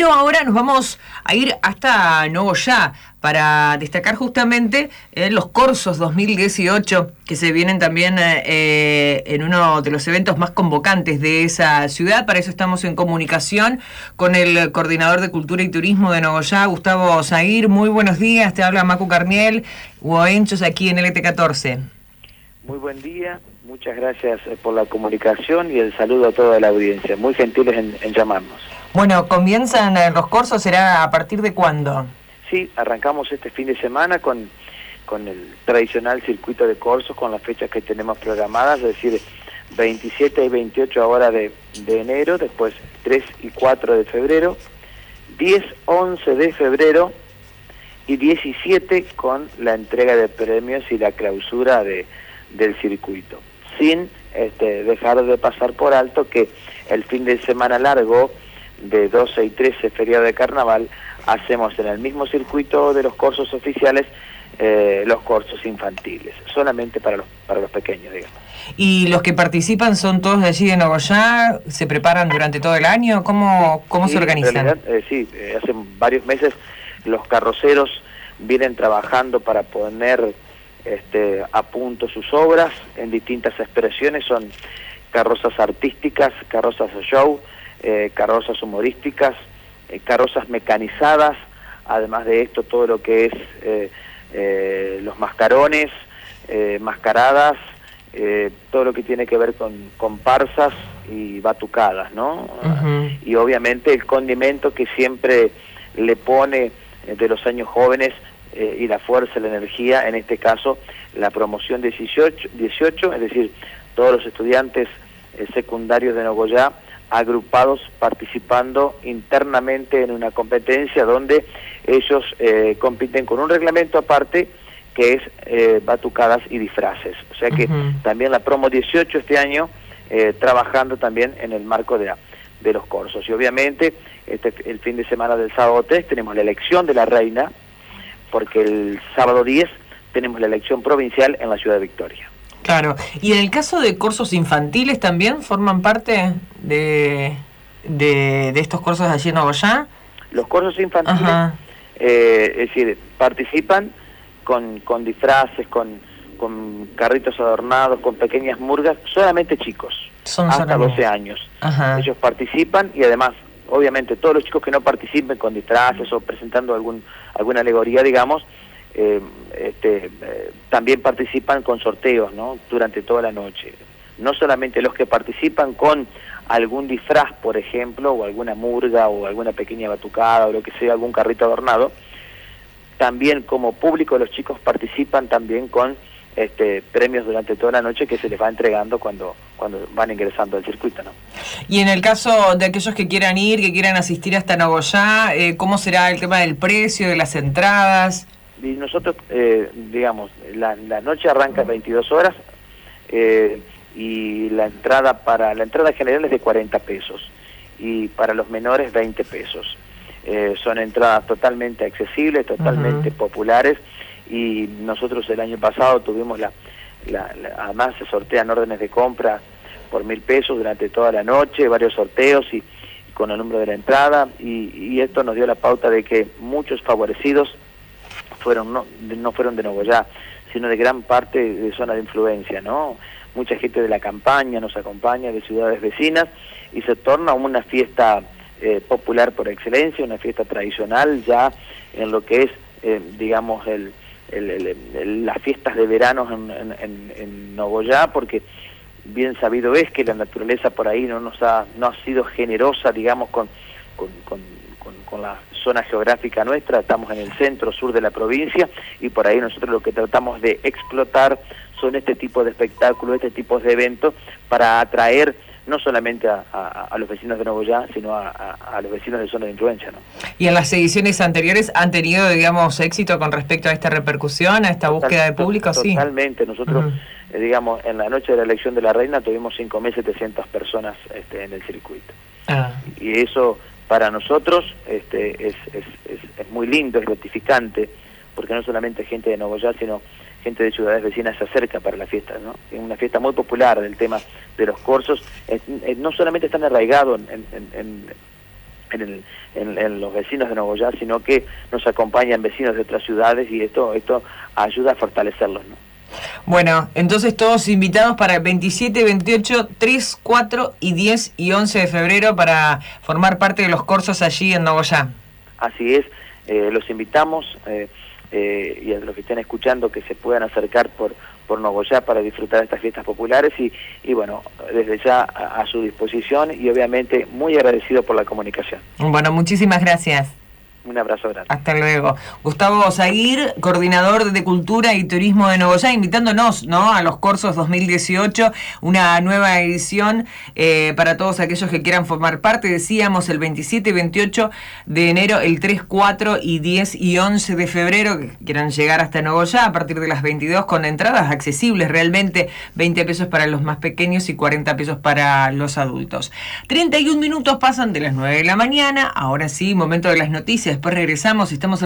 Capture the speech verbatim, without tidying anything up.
Pero ahora nos vamos a ir hasta Nogoyá para destacar justamente eh, los Corsos dos mil dieciocho, que se vienen también eh, en uno de los eventos más convocantes de esa ciudad. Para eso estamos en comunicación con el coordinador de Cultura y Turismo de Nogoyá, Gustavo Zahir. Muy buenos días, te habla Macu Carniel, Huoenchos, aquí en L T catorce. Muy buen día, muchas gracias por la comunicación y el saludo a toda la audiencia. Muy gentiles en, en llamarnos. Bueno, ¿comienzan los Corsos? ¿Será a partir de cuándo? Sí, arrancamos este fin de semana con, con el tradicional circuito de Corsos, con las fechas que tenemos programadas, es decir, veintisiete y veintiocho ahora de, de enero, después tres y cuatro de febrero, diez, once de febrero y diecisiete con la entrega de premios y la clausura de, del circuito, sin este, dejar de pasar por alto que el fin de semana largo de doce y trece, feriado de carnaval, hacemos en el mismo circuito de los cursos oficiales eh, los cursos infantiles, solamente para los para los pequeños, digamos. ¿Y los que participan son todos de allí de Nogoyá? ¿Se preparan durante todo el año? ¿Cómo, cómo sí, se organizan? En realidad, eh, sí, eh, hace varios meses los carroceros vienen trabajando para poner este, a punto sus obras en distintas expresiones. Son carrozas artísticas, carrozas de show, eh, carrozas humorísticas, eh, carrozas mecanizadas, además de esto todo lo que es eh, eh, los mascarones, eh, mascaradas, eh, todo lo que tiene que ver con comparsas y batucadas, ¿no? Uh-huh. Y obviamente el condimento que siempre le pone eh, de los años jóvenes eh, y la fuerza, la energía, en este caso la promoción dieciocho, dieciocho, es decir, todos los estudiantes eh, secundarios de Nogoyá agrupados participando internamente en una competencia donde ellos eh, compiten con un reglamento aparte que es eh, batucadas y disfraces. O sea que uh-huh. también la promo dieciocho este año eh, trabajando también en el marco de, la, de los cursos. Y obviamente este, el fin de semana del sábado tres tenemos la elección de la reina, porque el sábado diez tenemos la elección provincial en la ciudad de Victoria. Claro, y en el caso de cursos infantiles también forman parte de, de, de estos cursos allí en Nogoyá. Los cursos infantiles, eh, es decir, participan con, con disfraces, con, con carritos adornados, con pequeñas murgas, solamente chicos, Son hasta solamente. doce años. Ajá. Ellos participan y además, obviamente, todos los chicos que no participen con disfraces o presentando algún alguna alegoría, digamos, Eh, este, eh, también participan con sorteos, ¿no? Durante toda la noche. No solamente los que participan con algún disfraz, por ejemplo, o alguna murga, o alguna pequeña batucada, o lo que sea, algún carrito adornado, también como público los chicos participan también con este, premios durante toda la noche que se les va entregando cuando, cuando van ingresando al circuito, ¿no? Y en el caso de aquellos que quieran ir, que quieran asistir hasta Nogoyá, eh, ¿cómo será el tema del precio, de las entradas? Y nosotros, eh, digamos, la, la noche arranca a veintidós horas eh, y la entrada para la entrada general es de cuarenta pesos y para los menores veinte pesos. Eh, son entradas totalmente accesibles, totalmente uh-huh. populares, y nosotros el año pasado tuvimos la, la, la, además se sortean órdenes de compra por mil pesos durante toda la noche, varios sorteos y, y con el número de la entrada, y, y esto nos dio la pauta de que muchos favorecidos fueron no, no fueron de Nogoyá, sino de gran parte de zona de influencia, ¿no? Mucha gente de la campaña nos acompaña, de ciudades vecinas, y se torna una fiesta eh, popular por excelencia, una fiesta tradicional ya en lo que es, eh, digamos, el, el, el, el, las fiestas de verano en, en, en Nogoyá, porque bien sabido es que la naturaleza por ahí no nos ha, no ha sido generosa, digamos, con, con, con Con, con la zona geográfica nuestra. Estamos en el centro sur de la provincia y por ahí nosotros lo que tratamos de explotar son este tipo de espectáculos, este tipo de eventos para atraer no solamente a, a, a los vecinos de Nogoyá, sino a, a, a los vecinos de zona de influencia, ¿no? ¿Y en las ediciones anteriores han tenido, digamos, éxito con respecto a esta repercusión, a esta Total, búsqueda de público? To sí. Totalmente. Nosotros, uh-huh. eh, digamos, en la noche de la elección de la reina tuvimos cinco mil setecientas personas este, en el circuito. Ah. Y eso para nosotros este, es, es, es, es muy lindo, es gratificante, porque no solamente gente de Nogoyá, sino gente de ciudades vecinas se acerca para la fiesta, ¿no? Es una fiesta muy popular del tema de los cursos, es, es, no solamente están arraigados en, en, en, en, el, en, en los vecinos de Nogoyá, sino que nos acompañan vecinos de otras ciudades y esto, esto ayuda a fortalecerlos, ¿no? Bueno, entonces todos invitados para el veintisiete, veintiocho, tres, cuatro y diez y once de febrero para formar parte de los cursos allí en Nogoyá. Así es, eh, los invitamos eh, eh, y a los que estén escuchando que se puedan acercar por, por Nogoyá para disfrutar de estas fiestas populares y, y bueno, desde ya a, a su disposición y obviamente muy agradecido por la comunicación. Bueno, muchísimas gracias. Un abrazo grande. Hasta luego. Gustavo Zaguir, coordinador de Cultura y Turismo de Nogoyá, invitándonos, ¿no?, a los cursos dos mil dieciocho, una nueva edición eh, para todos aquellos que quieran formar parte. Decíamos el veintisiete, veintiocho de enero, el tres, cuatro y diez y once de febrero, que quieran llegar hasta Nogoyá a partir de las veintidós con entradas accesibles realmente, veinte pesos para los más pequeños y cuarenta pesos para los adultos. treinta y un minutos pasan de las nueve de la mañana, ahora sí, momento de las noticias. Después regresamos y estamos